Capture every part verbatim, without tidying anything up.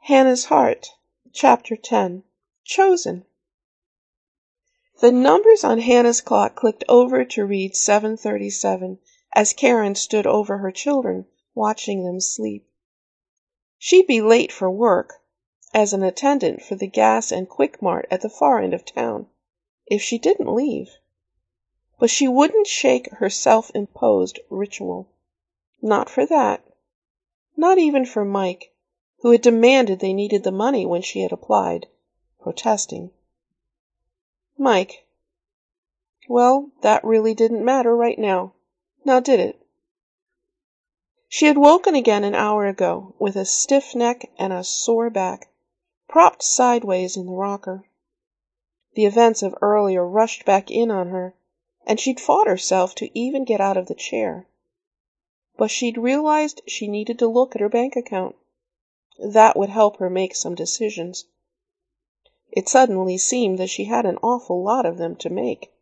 Hannah's Heart, Chapter ten. Chosen. The numbers on Hannah's clock clicked over to read seven thirty-seven as Karen stood over her children, watching them sleep. She'd be late for work, as an attendant for the gas and quick mart at the far end of town, if she didn't leave. But she wouldn't shake her self-imposed ritual. Not for that. Not even for Mike, who had demanded they needed the money when she had applied, protesting. Mike. Well, that really didn't matter right now. Now did it? She had woken again an hour ago, with a stiff neck and a sore back, propped sideways in the rocker. The events of earlier rushed back in on her, and she'd fought herself to even get out of the chair. But she'd realized she needed to look at her bank account. That would help her make some decisions. It suddenly seemed that she had an awful lot of them to make.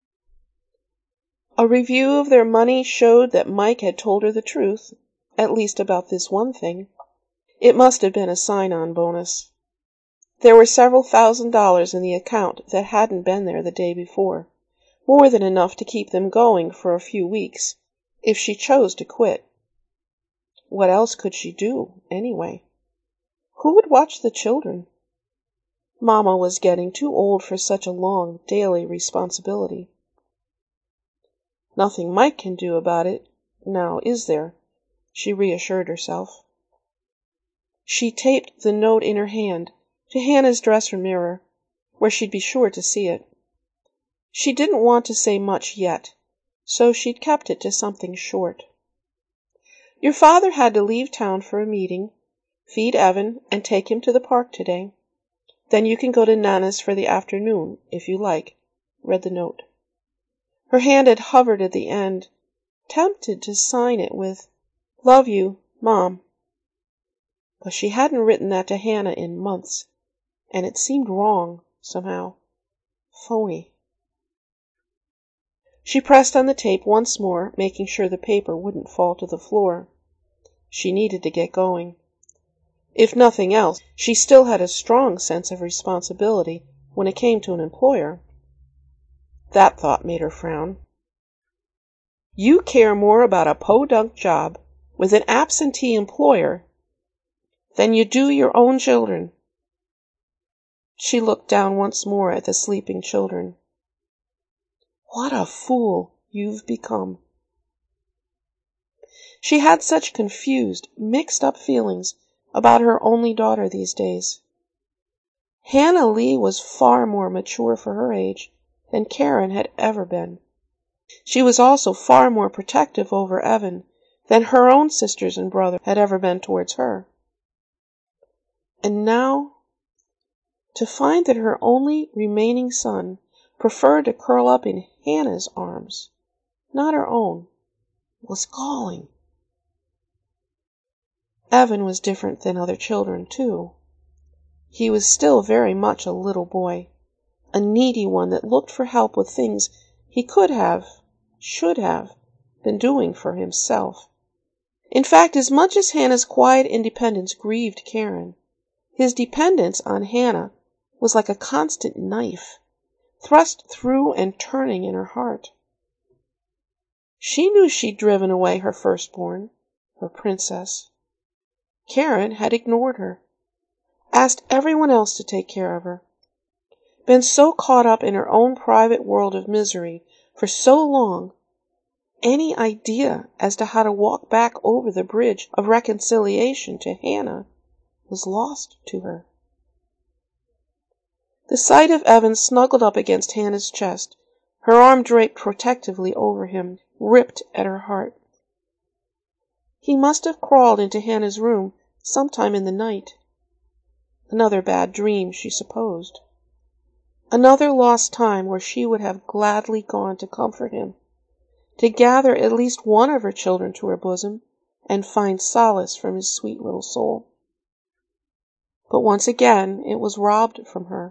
A review of their money showed that Mike had told her the truth, at least about this one thing. It must have been a sign-on bonus. There were several thousand dollars in the account that hadn't been there the day before, more than enough to keep them going for a few weeks, if she chose to quit. What else could she do, anyway? Who would watch the children? Mama was getting too old for such a long, daily responsibility. Nothing Mike can do about it, now is there? She reassured herself. She taped the note in her hand to Hannah's dresser mirror, where she'd be sure to see it. She didn't want to say much yet, so she'd kept it to something short. Your father had to leave town for a meeting, feed Evan, and take him to the park today. Then you can go to Nana's for the afternoon, if you like, read the note. Her hand had hovered at the end, tempted to sign it with, Love you, Mom. But she hadn't written that to Hannah in months, and it seemed wrong, somehow. Phony. She pressed on the tape once more, making sure the paper wouldn't fall to the floor. She needed to get going. If nothing else, she still had a strong sense of responsibility when it came to an employer. That thought made her frown. You care more about a podunk job with an absentee employer than you do your own children. She looked down once more at the sleeping children. What a fool you've become. She had such confused, mixed-up feelings about her only daughter these days. Hannah Lee was far more mature for her age than Karen had ever been. She was also far more protective over Evan than her own sisters and brother had ever been towards her. And now, to find that her only remaining son preferred to curl up in Hannah's arms, not her own, was galling. Evan was different than other children, too. He was still very much a little boy, a needy one that looked for help with things he could have, should have, been doing for himself. In fact, as much as Hannah's quiet independence grieved Karen, his dependence on Hannah was like a constant knife, thrust through and turning in her heart. She knew she'd driven away her firstborn, her princess. Karen had ignored her, asked everyone else to take care of her, been so caught up in her own private world of misery for so long, any idea as to how to walk back over the bridge of reconciliation to Hannah was lost to her. The sight of Evan snuggled up against Hannah's chest, her arm draped protectively over him, ripped at her heart. He must have crawled into Hannah's room sometime in the night. Another bad dream, she supposed. Another lost time where she would have gladly gone to comfort him, to gather at least one of her children to her bosom and find solace from his sweet little soul. But once again it was robbed from her.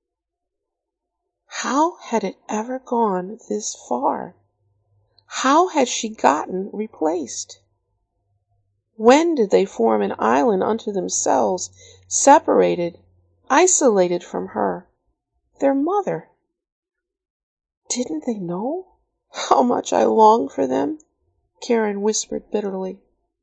How had it ever gone this far? How had she gotten replaced? When did they form an island unto themselves, separated, isolated from her, their mother? Didn't they know how much I longed for them? Karen whispered bitterly.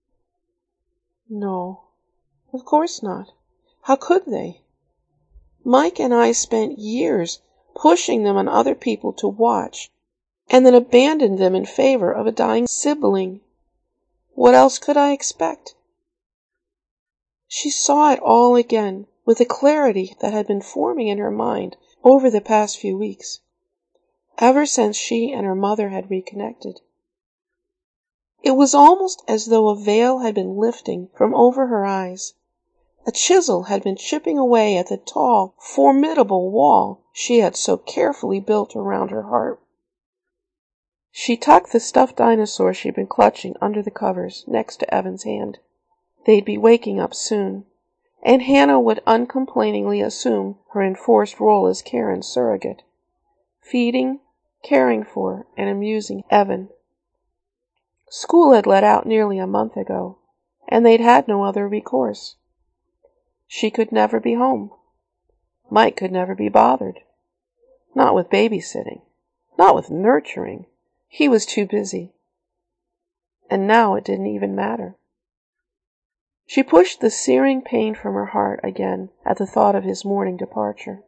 No, of course not. How could they? Mike and I spent years pushing them on other people to watch, and then abandoned them in favor of a dying sibling. What else could I expect? She saw it all again, with a clarity that had been forming in her mind over the past few weeks, ever since she and her mother had reconnected. It was almost as though a veil had been lifting from over her eyes. A chisel had been chipping away at the tall, formidable wall she had so carefully built around her heart. She tucked the stuffed dinosaur she'd been clutching under the covers next to Evan's hand. They'd be waking up soon, and Hannah would uncomplainingly assume her enforced role as Karen's surrogate, feeding, caring for, and amusing Evan. School had let out nearly a month ago, and they'd had no other recourse. She could never be home. Mike could never be bothered. Not with babysitting. Not with nurturing. He was too busy. And now it didn't even matter. She pushed the searing pain from her heart again at the thought of his morning departure.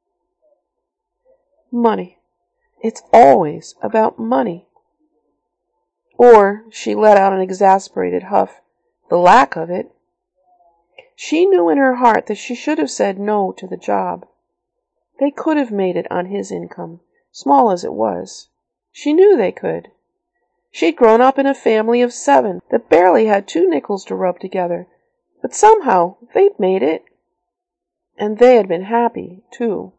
Money. It's always about money. Or, she let out an exasperated huff, the lack of it. She knew in her heart that she should have said no to the job. They could have made it on his income, small as it was. She knew they could. She'd grown up in a family of seven that barely had two nickels to rub together, but somehow they'd made it. And they had been happy, too.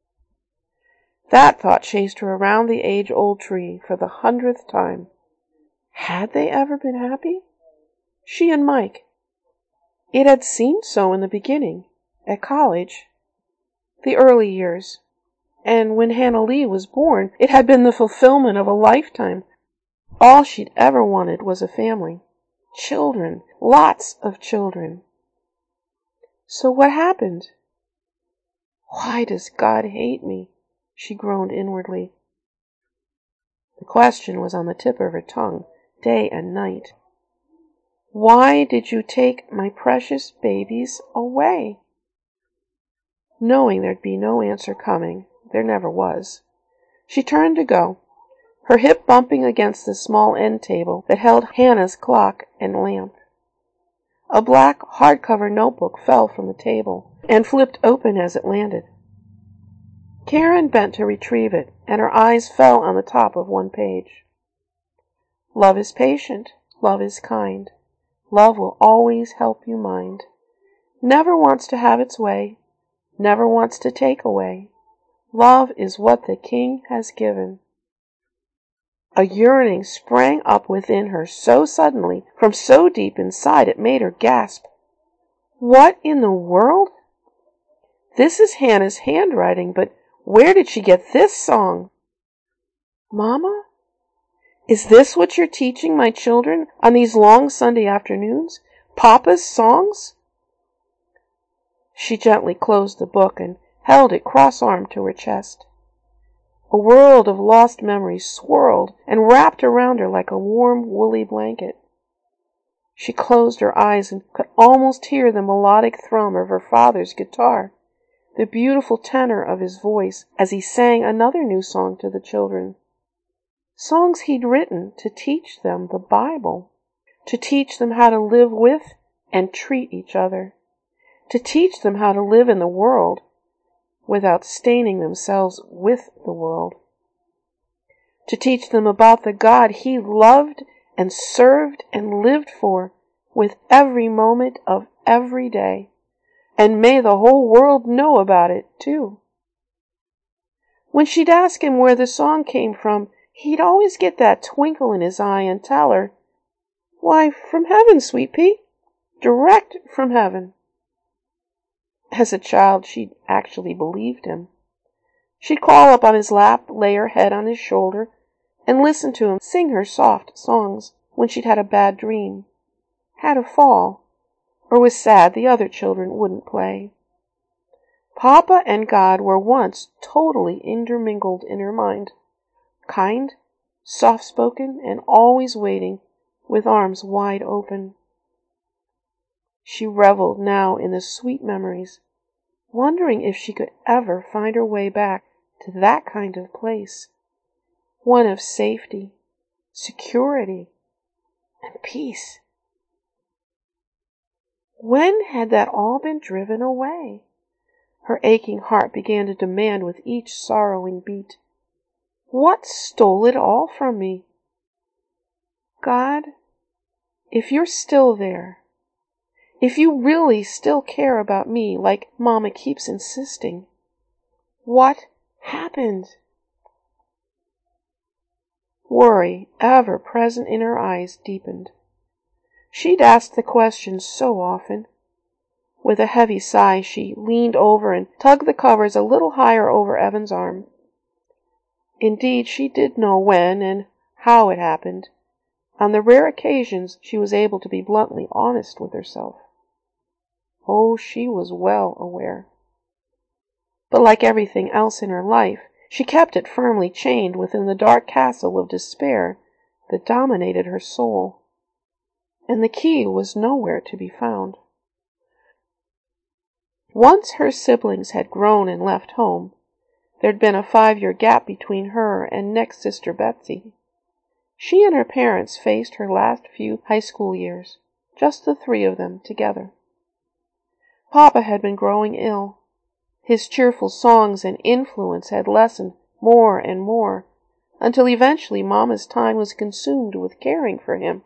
That thought chased her around the age-old tree for the hundredth time. Had they ever been happy? She and Mike. It had seemed so in the beginning, at college, the early years, and when Hannah Lee was born, it had been the fulfillment of a lifetime. All she'd ever wanted was a family. Children, lots of children. So what happened? Why does God hate me? She groaned inwardly. The question was on the tip of her tongue, day and night. Why did you take my precious babies away? Knowing there'd be no answer coming, there never was, she turned to go, her hip bumping against the small end table that held Hannah's clock and lamp. A black hardcover notebook fell from the table and flipped open as it landed. Karen bent to retrieve it, and her eyes fell on the top of one page. Love is patient, love is kind. Love will always help you mind. Never wants to have its way, never wants to take away. Love is what the King has given. A yearning sprang up within her so suddenly, from so deep inside it made her gasp. What in the world? This is Hannah's handwriting, but where did she get this song? Mama? Is this what you're teaching my children on these long Sunday afternoons? Papa's songs? She gently closed the book and held it cross-armed to her chest. A world of lost memories swirled and wrapped around her like a warm, woolly blanket. She closed her eyes and could almost hear the melodic thrum of her father's guitar, the beautiful tenor of his voice as he sang another new song to the children. Songs he'd written to teach them the Bible, to teach them how to live with and treat each other, to teach them how to live in the world without staining themselves with the world, to teach them about the God he loved and served and lived for with every moment of every day, and may the whole world know about it, too. When she'd ask him where the song came from, he'd always get that twinkle in his eye and tell her, Why, from heaven, sweet pea, direct from heaven. As a child, she'd actually believed him. She'd crawl up on his lap, lay her head on his shoulder, and listen to him sing her soft songs when she'd had a bad dream, had a fall, or was sad the other children wouldn't play. Papa and God were once totally intermingled in her mind, kind, soft-spoken, and always waiting, with arms wide open. She reveled now in the sweet memories, wondering if she could ever find her way back to that kind of place, one of safety, security, and peace. When had that all been driven away? Her aching heart began to demand with each sorrowing beat. What stole it all from me? God, if you're still there, if you really still care about me like Mama keeps insisting, what happened? Worry, ever present in her eyes, deepened. She'd asked the question so often. With a heavy sigh, she leaned over and tugged the covers a little higher over Evan's arm. Indeed, she did know when and how it happened. On the rare occasions she was able to be bluntly honest with herself. Oh, she was well aware. But like everything else in her life, she kept it firmly chained within the dark castle of despair that dominated her soul. And the key was nowhere to be found. Once her siblings had grown and left home, there'd been a five-year gap between her and next sister Betsy. She and her parents faced her last few high school years, just the three of them together. Papa had been growing ill. His cheerful songs and influence had lessened more and more, until eventually Mama's time was consumed with caring for him.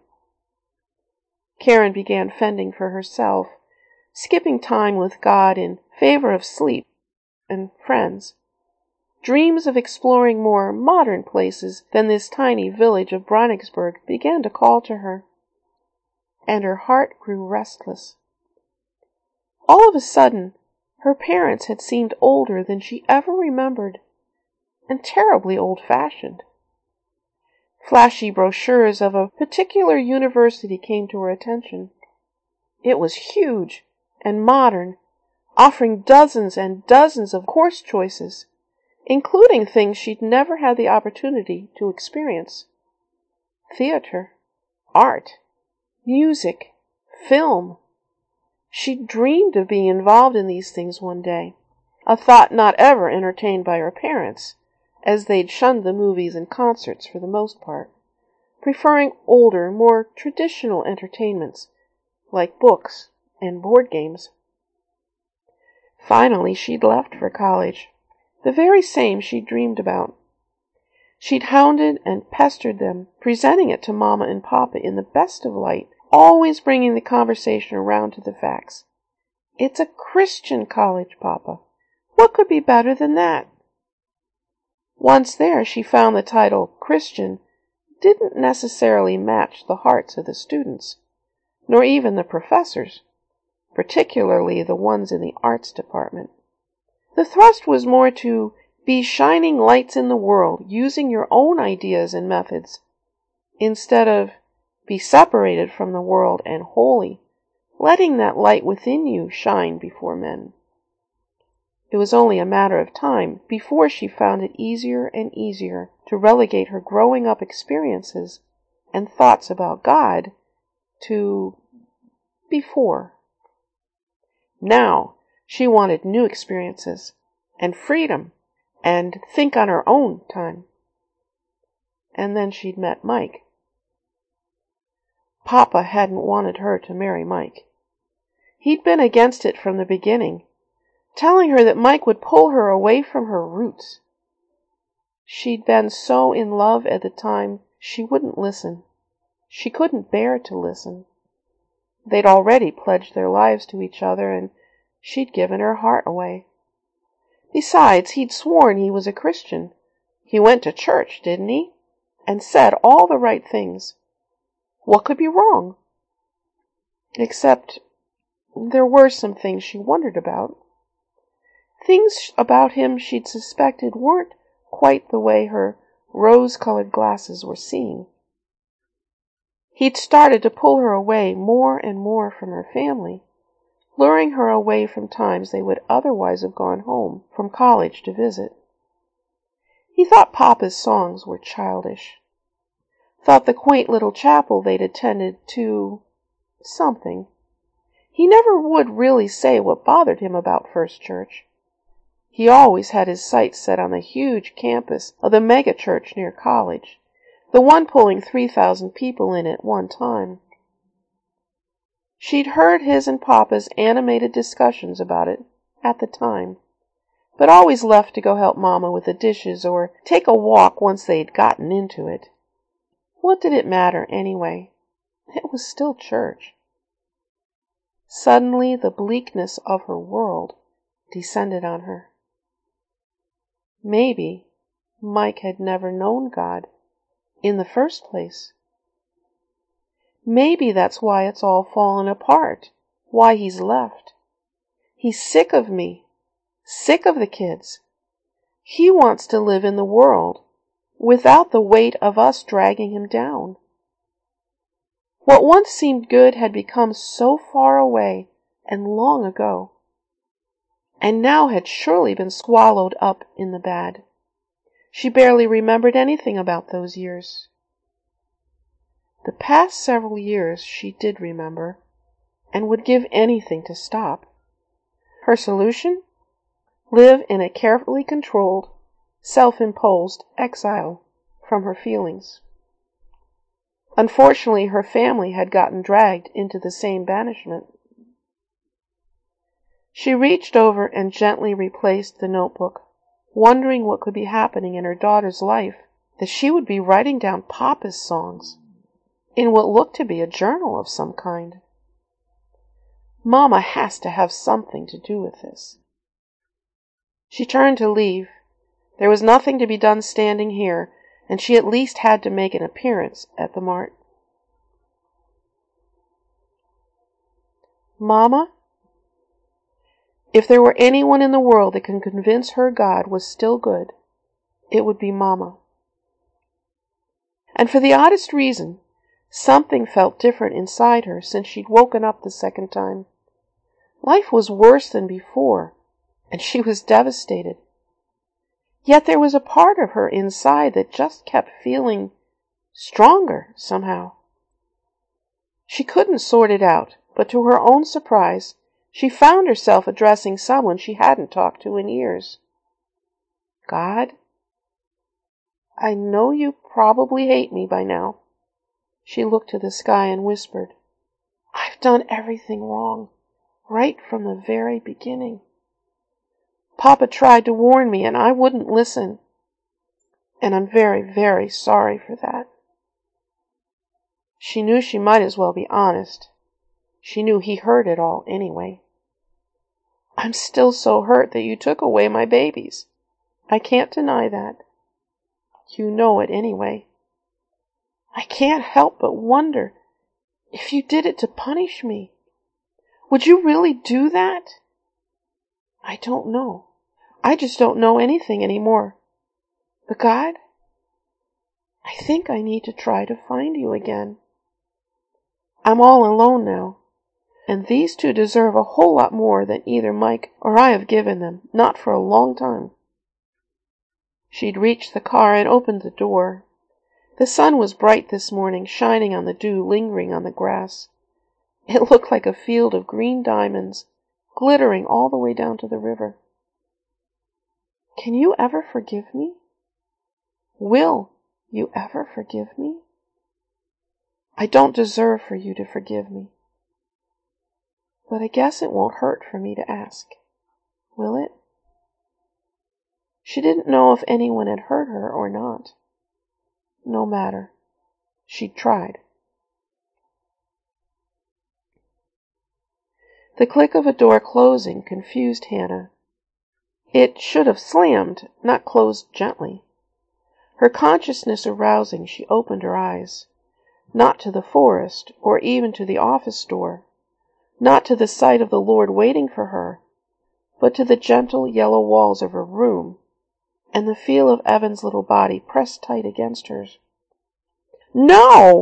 Karen began fending for herself, skipping time with God in favor of sleep and friends. Dreams of exploring more modern places than this tiny village of Browningsburg began to call to her, and her heart grew restless. All of a sudden, her parents had seemed older than she ever remembered, and terribly old-fashioned. Flashy brochures of a particular university came to her attention. It was huge and modern, offering dozens and dozens of course choices, including things she'd never had the opportunity to experience. Theater, art, music, film. She dreamed of being involved in these things one day, a thought not ever entertained by her parents, as they'd shunned the movies and concerts for the most part, preferring older, more traditional entertainments, like books and board games. Finally, she'd left for college, the very same she'd dreamed about. She'd hounded and pestered them, presenting it to Mama and Papa in the best of light, always bringing the conversation around to the facts. It's a Christian college, Papa. What could be better than that? Once there, she found the title Christian didn't necessarily match the hearts of the students, nor even the professors, particularly the ones in the arts department. The thrust was more to be shining lights in the world, using your own ideas and methods, instead of be separated from the world and holy, letting that light within you shine before men. It was only a matter of time before she found it easier and easier to relegate her growing up experiences and thoughts about God to before. Now she wanted new experiences and freedom and think on her own time. And then she'd met Mike. Papa hadn't wanted her to marry Mike. He'd been against it from the beginning, telling her that Mike would pull her away from her roots. She'd been so in love at the time, she wouldn't listen. She couldn't bear to listen. They'd already pledged their lives to each other, and she'd given her heart away. Besides, he'd sworn he was a Christian. He went to church, didn't he? And said all the right things. What could be wrong? Except there were some things she wondered about. Things about him she'd suspected weren't quite the way her rose-colored glasses were seeing. He'd started to pull her away more and more from her family, luring her away from times they would otherwise have gone home from college to visit. He thought Papa's songs were childish, thought the quaint little chapel they'd attended to something. He never would really say what bothered him about First Church. He always had his sights set on the huge campus of the mega church near college, the one pulling three thousand people in at one time. She'd heard his and Papa's animated discussions about it at the time, but always left to go help Mama with the dishes or take a walk once they'd gotten into it. What did it matter anyway? It was still church. Suddenly the bleakness of her world descended on her. Maybe Mike had never known God in the first place. Maybe that's why it's all fallen apart, why he's left. He's sick of me, sick of the kids. He wants to live in the world without the weight of us dragging him down. What once seemed good had become so far away and long ago, and now had surely been swallowed up in the bad. She barely remembered anything about those years. The past several years she did remember, and would give anything to stop. Her solution? Live in a carefully controlled, self-imposed exile from her feelings. Unfortunately, her family had gotten dragged into the same banishment. She reached over and gently replaced the notebook, wondering what could be happening in her daughter's life, that she would be writing down Papa's songs in what looked to be a journal of some kind. Mama has to have something to do with this. She turned to leave. There was nothing to be done standing here, and she at least had to make an appearance at the mart. Mama? If there were anyone in the world that could convince her God was still good, it would be Mama. And for the oddest reason, something felt different inside her since she'd woken up the second time. Life was worse than before, and she was devastated. Yet there was a part of her inside that just kept feeling stronger somehow. She couldn't sort it out, but to her own surprise, she found herself addressing someone she hadn't talked to in years. God, I know you probably hate me by now. She looked to the sky and whispered, I've done everything wrong, right from the very beginning. Papa tried to warn me and I wouldn't listen. And I'm very, very sorry for that. She knew she might as well be honest. She knew he heard it all anyway. I'm still so hurt that you took away my babies. I can't deny that. You know it anyway. I can't help but wonder if you did it to punish me. Would you really do that? I don't know. I just don't know anything anymore. But God, I think I need to try to find you again. I'm all alone now, and these two deserve a whole lot more than either Mike or I have given them, not for a long time. She'd reached the car and opened the door. The sun was bright this morning, shining on the dew lingering on the grass. It looked like a field of green diamonds, glittering all the way down to the river. Can you ever forgive me? Will you ever forgive me? I don't deserve for you to forgive me. But I guess it won't hurt for me to ask. Will it? She didn't know if anyone had hurt her or not. No matter. She'd tried. The click of a door closing confused Hannah. It should have slammed, not closed gently. Her consciousness arousing, she opened her eyes. Not to the forest, or even to the office door. Not to the sight of the Lord waiting for her, but to the gentle yellow walls of her room, and the feel of Evan's little body pressed tight against hers. No!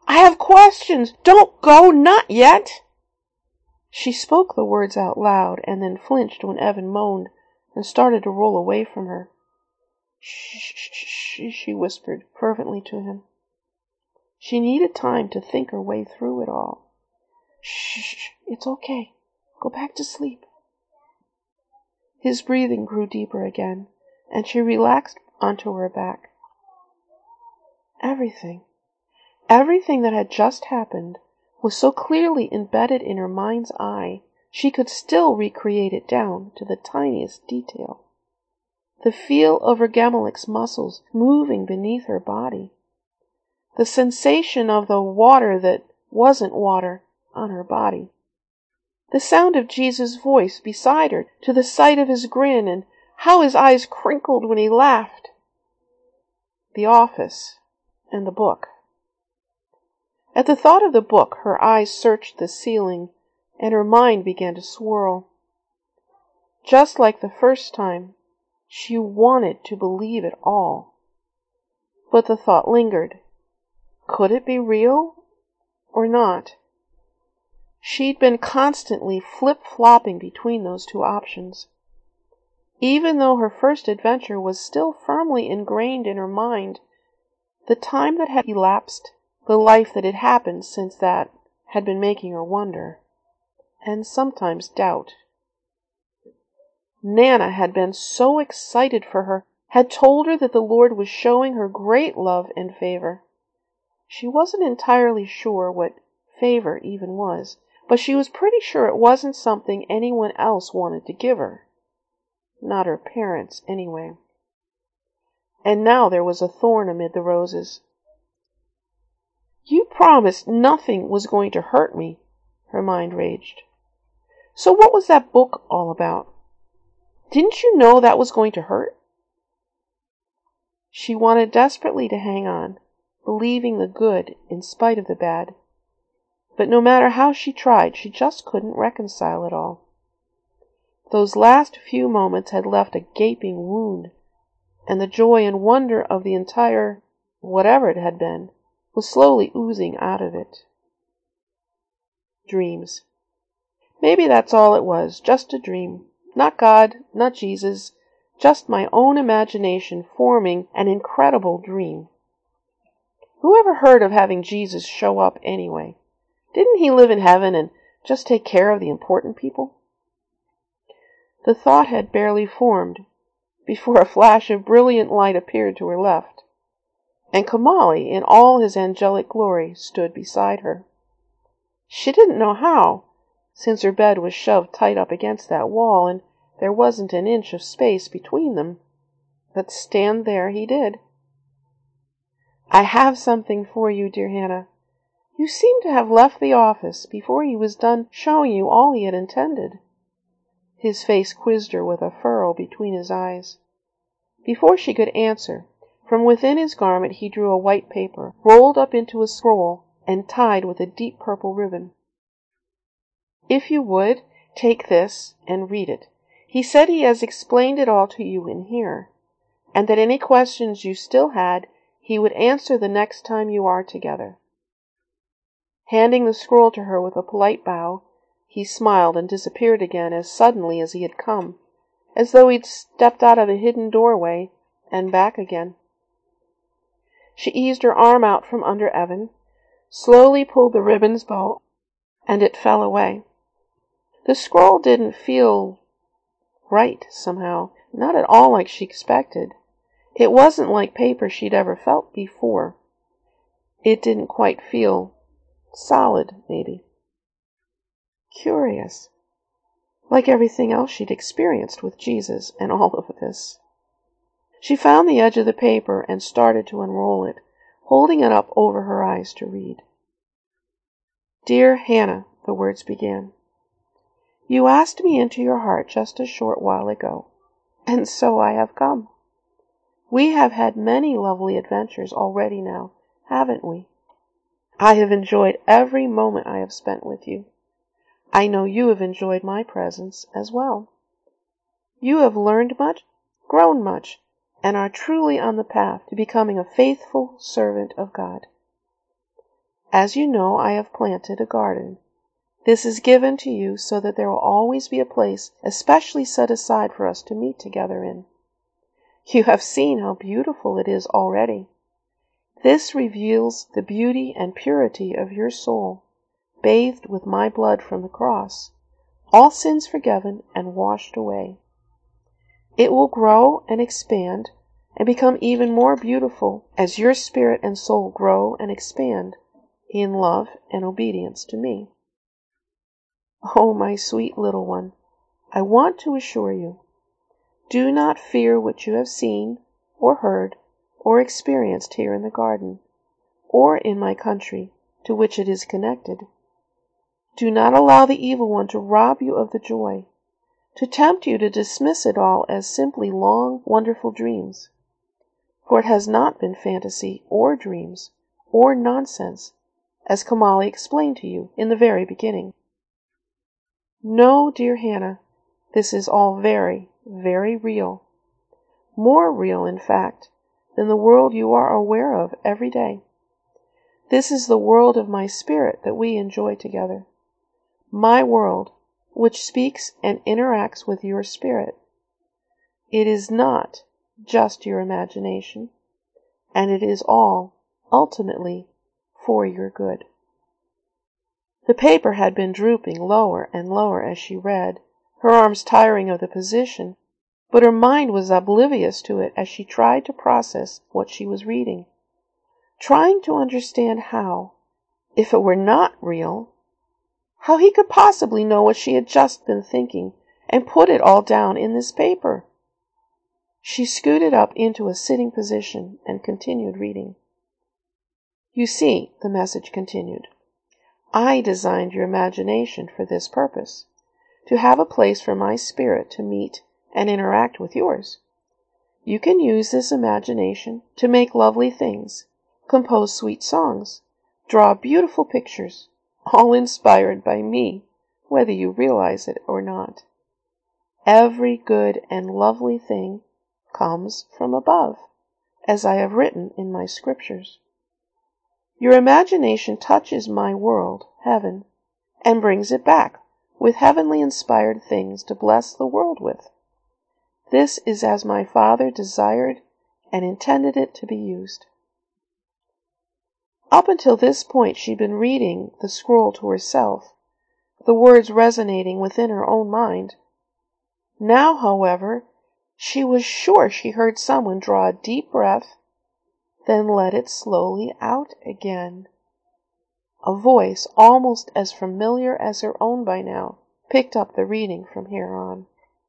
I have questions. Don't go, not yet. She spoke the words out loud and then flinched when Evan moaned and started to roll away from her. Shh, shh, shh, she whispered fervently to him. She needed time to think her way through it all. Shh, it's okay. Go back to sleep. His breathing grew deeper again, and she relaxed onto her back. Everything, everything that had just happened was so clearly embedded in her mind's eye, she could still recreate it down to the tiniest detail. The feel of her Gemelic's muscles moving beneath her body. The sensation of the water that wasn't water on her body. The sound of Jesus' voice beside her, to the sight of his grin and how his eyes crinkled when he laughed. The office and the book. At the thought of the book, her eyes searched the ceiling and her mind began to swirl. Just like the first time, she wanted to believe it all. But the thought lingered. Could it be real or not? She'd been constantly flip-flopping between those two options. Even though her first adventure was still firmly ingrained in her mind, the time that had elapsed, the life that had happened since that, had been making her wonder, and sometimes doubt. Nana had been so excited for her, had told her that the Lord was showing her great love and favor. She wasn't entirely sure what favor even was, but she was pretty sure it wasn't something anyone else wanted to give her. Not her parents, anyway. And now there was a thorn amid the roses. You promised nothing was going to hurt me, her mind raged. So what was that book all about? Didn't you know that was going to hurt? She wanted desperately to hang on, believing the good in spite of the bad. But no matter how she tried, she just couldn't reconcile it all. Those last few moments had left a gaping wound, and the joy and wonder of the entire, whatever it had been, was slowly oozing out of it. Dreams. Maybe that's all it was, just a dream. Not God, not Jesus, just my own imagination forming an incredible dream. Who ever heard of having Jesus show up anyway? Didn't he live in heaven and just take care of the important people? The thought had barely formed before a flash of brilliant light appeared to her left, and Kamali, in all his angelic glory, stood beside her. She didn't know how, since her bed was shoved tight up against that wall, and there wasn't an inch of space between them, but stand there he did. I have something for you, dear Hannah. You seem to have left the office before he was done showing you all he had intended. His face quizzed her with a furrow between his eyes. Before she could answer, from within his garment he drew a white paper, rolled up into a scroll, and tied with a deep purple ribbon. If you would, take this and read it. He said he has explained it all to you in here, and that any questions you still had, he would answer the next time you are together. Handing the scroll to her with a polite bow, he smiled and disappeared again as suddenly as he had come, as though he'd stepped out of a hidden doorway and back again. She eased her arm out from under Evan, slowly pulled the ribbon's bow, and it fell away. The scroll didn't feel right somehow, not at all like she expected. It wasn't like paper she'd ever felt before. It didn't quite feel solid, maybe. Curious. Like everything else she'd experienced with Jesus and all of this. She found the edge of the paper and started to unroll it, holding it up over her eyes to read. Dear Hannah, the words began. You asked me into your heart just a short while ago, and so I have come. We have had many lovely adventures already now, haven't we? I have enjoyed every moment I have spent with you. I know you have enjoyed my presence as well. You have learned much, grown much, and are truly on the path to becoming a faithful servant of God. As you know, I have planted a garden. This is given to you so that there will always be a place especially set aside for us to meet together in. You have seen how beautiful it is already. This reveals the beauty and purity of your soul, bathed with my blood from the cross, all sins forgiven and washed away. It will grow and expand and become even more beautiful as your spirit and soul grow and expand in love and obedience to me. Oh, my sweet little one, I want to assure you, do not fear what you have seen or heard or experienced here in the garden, or in my country to which it is connected. Do not allow the evil one to rob you of the joy, to tempt you to dismiss it all as simply long, wonderful dreams. For it has not been fantasy or dreams or nonsense, as Kamali explained to you in the very beginning. No, dear Hannah, this is all very, very real. More real, in fact, than the world you are aware of every day. This is the world of my spirit that we enjoy together. My world, which speaks and interacts with your spirit. It is not just your imagination, and it is all, ultimately, for your good. The paper had been drooping lower and lower as she read, her arms tiring of the position, but her mind was oblivious to it as she tried to process what she was reading, trying to understand how, if it were not real, how he could possibly know what she had just been thinking and put it all down in this paper. She scooted up into a sitting position and continued reading. You see, the message continued, I designed your imagination for this purpose, to have a place for my spirit to meet and interact with yours. You can use this imagination to make lovely things, compose sweet songs, draw beautiful pictures, all inspired by me, whether you realize it or not. Every good and lovely thing comes from above, as I have written in my scriptures. Your imagination touches my world, heaven, and brings it back with heavenly inspired things to bless the world with. This is as my Father desired and intended it to be used. Up until this point she'd been reading the scroll to herself, the words resonating within her own mind. Now, however, she was sure she heard someone draw a deep breath, then let it slowly out again. A voice, almost as familiar as her own by now, picked up the reading from here on.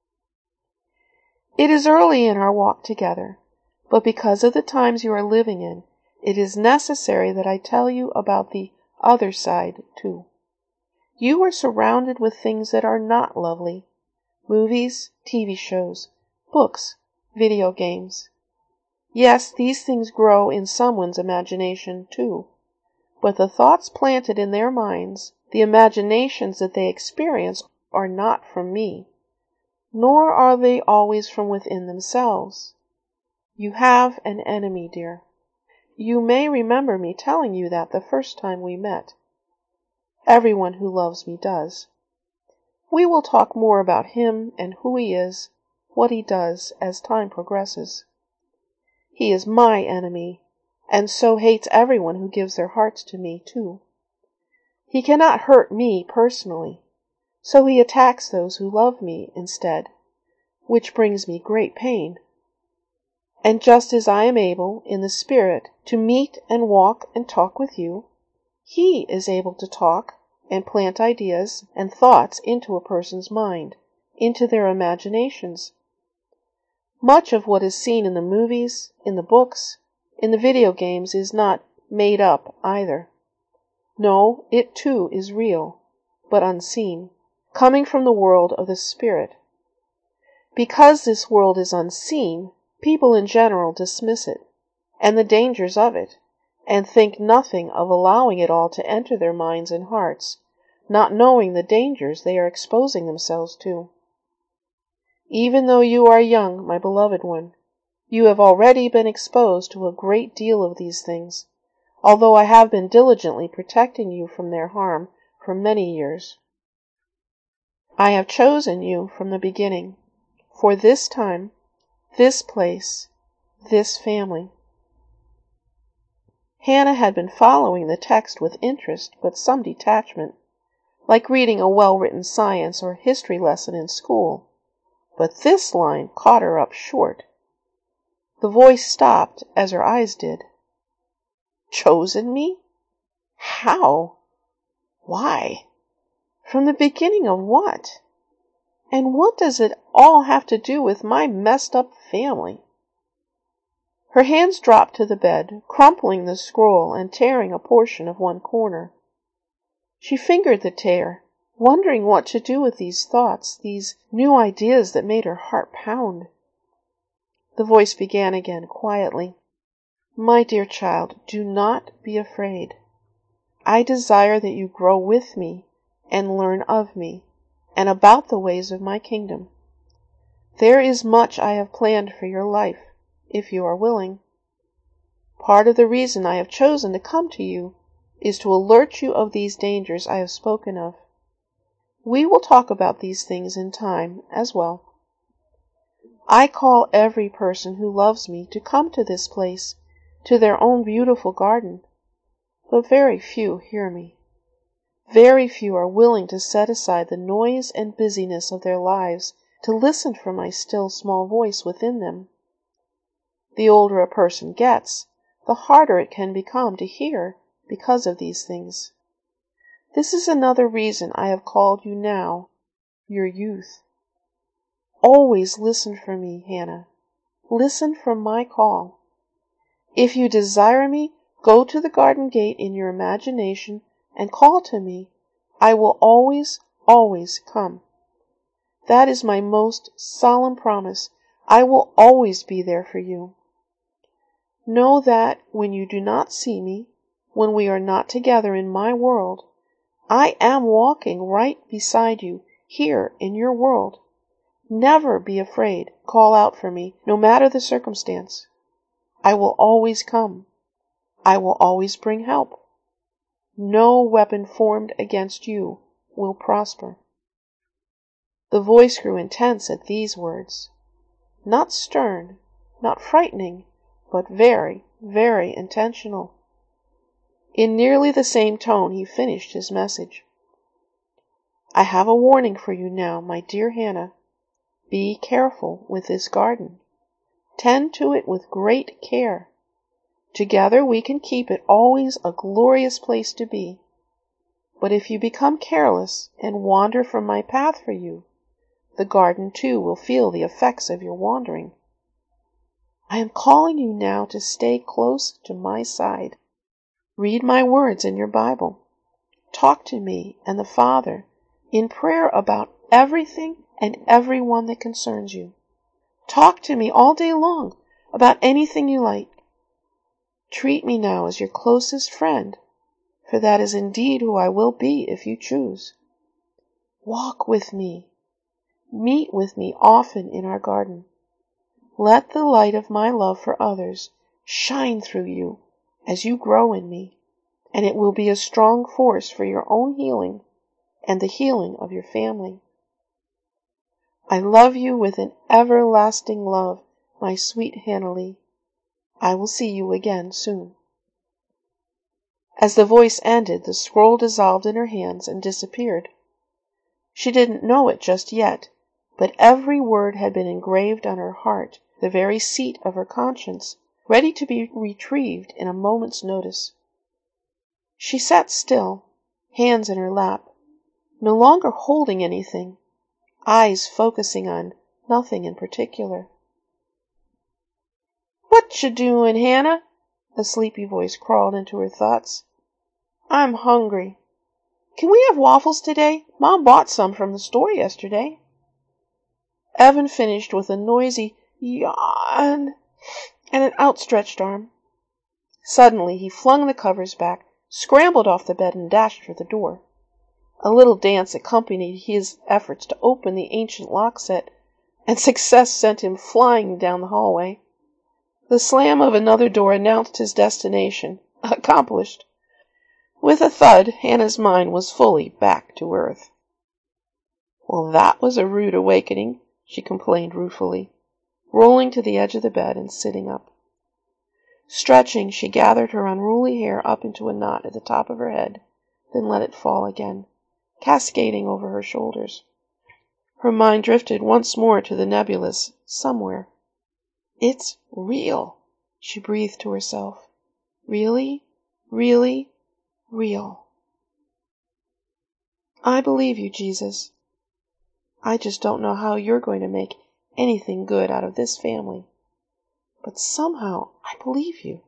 It is early in our walk together, but because of the times you are living in, it is necessary that I tell you about the other side, too. You are surrounded with things that are not lovely. Movies, T V shows, books, video games. Yes, these things grow in someone's imagination, too. But the thoughts planted in their minds, the imaginations that they experience, are not from me, nor are they always from within themselves. You have an enemy, dear. You may remember me telling you that the first time we met. Everyone who loves me does. We will talk more about him and who he is, what he does, as time progresses. He is my enemy, and so hates everyone who gives their hearts to me, too. He cannot hurt me personally, so he attacks those who love me instead, which brings me great pain. And just as I am able, in the spirit, to meet and walk and talk with you, he is able to talk and plant ideas and thoughts into a person's mind, into their imaginations. Much of what is seen in the movies, in the books, in the video games is not made up either. No, it too is real, but unseen, coming from the world of the spirit. Because this world is unseen, people in general dismiss it, and the dangers of it, and think nothing of allowing it all to enter their minds and hearts, not knowing the dangers they are exposing themselves to. Even though you are young, my beloved one, you have already been exposed to a great deal of these things, although I have been diligently protecting you from their harm for many years. I have chosen you from the beginning, for this time, this place, this family." Hannah had been following the text with interest, but some detachment, like reading a well-written science or history lesson in school. But this line caught her up short. The voice stopped as her eyes did. "Chosen me? How? Why? From the beginning of what? And what does it all have to do with my messed up family?" Her hands dropped to the bed, crumpling the scroll and tearing a portion of one corner. She fingered the tear, wondering what to do with these thoughts, these new ideas that made her heart pound. The voice began again, quietly. "My dear child, do not be afraid. I desire that you grow with me and learn of me, and about the ways of my kingdom. There is much I have planned for your life, if you are willing. Part of the reason I have chosen to come to you is to alert you of these dangers I have spoken of. We will talk about these things in time as well. I call every person who loves me to come to this place, to their own beautiful garden, but very few hear me. Very few are willing to set aside the noise and busyness of their lives to listen for my still small voice within them. The older a person gets, the harder it can become to hear because of these things. This is another reason I have called you now, your youth. Always listen for me, Hannah. Listen for my call. If you desire me, go to the garden gate in your imagination and call to me. I will always, always come. That is my most solemn promise. I will always be there for you. Know that when you do not see me, when we are not together in my world, I am walking right beside you here in your world. Never be afraid. Call out for me, no matter the circumstance. I will always come. I will always bring help. No weapon formed against you will prosper." The voice grew intense at these words. Not stern, not frightening, but very, very intentional. In nearly the same tone he finished his message. "I have a warning for you now, my dear Hannah. Be careful with this garden. Tend to it with great care. Together we can keep it always a glorious place to be. But if you become careless and wander from my path for you, the garden too will feel the effects of your wandering. I am calling you now to stay close to my side. Read my words in your Bible. Talk to me and the Father in prayer about everything and everyone that concerns you. Talk to me all day long about anything you like. Treat me now as your closest friend, for that is indeed who I will be if you choose. Walk with me. Meet with me often in our garden. Let the light of my love for others shine through you as you grow in me, and it will be a strong force for your own healing and the healing of your family. I love you with an everlasting love, my sweet Hannah-Lee. I will see you again soon." As the voice ended, the scroll dissolved in her hands and disappeared. She didn't know it just yet, but every word had been engraved on her heart, the very seat of her conscience, ready to be retrieved in a moment's notice. She sat still, hands in her lap, no longer holding anything, eyes focusing on nothing in particular. "What you doing, Hannah?" A sleepy voice crawled into her thoughts. "I'm hungry. Can we have waffles today? Mom bought some from the store yesterday." Evan finished with a noisy yawn and an outstretched arm. Suddenly he flung the covers back, scrambled off the bed, and dashed for the door. A little dance accompanied his efforts to open the ancient lock set, and success sent him flying down the hallway. The slam of another door announced his destination, Accomplished. With a thud, Hannah's mind was fully back to earth. Well, that was a rude awakening, she complained ruefully, rolling to the edge of the bed and sitting up. Stretching, she gathered her unruly hair up into a knot at the top of her head, then let it fall again, cascading over her shoulders. Her mind drifted once more to the nebulous somewhere. It's real, she breathed to herself. Really, really, real. I believe you, Jesus. I just don't know how you're going to make anything good out of this family. But somehow I believe you.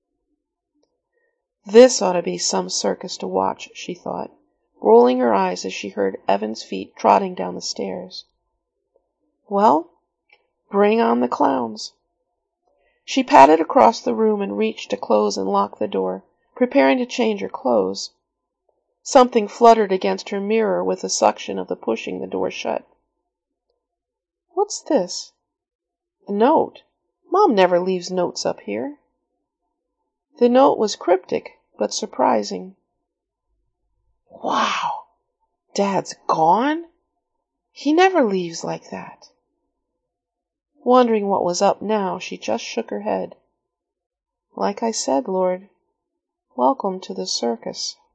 This ought to be some circus to watch, she thought, rolling her eyes as she heard Evan's feet trotting down the stairs. Well, bring on the clowns. She padded across the room and reached to close and lock the door, preparing to change her clothes. Something fluttered against her mirror with the suction of the pushing the door shut. What's this? A note. Mom never leaves notes up here. The note was cryptic, but surprising. Wow! Dad's gone? He never leaves like that. Wondering what was up now, she just shook her head. Like I said, Lord, welcome to the circus.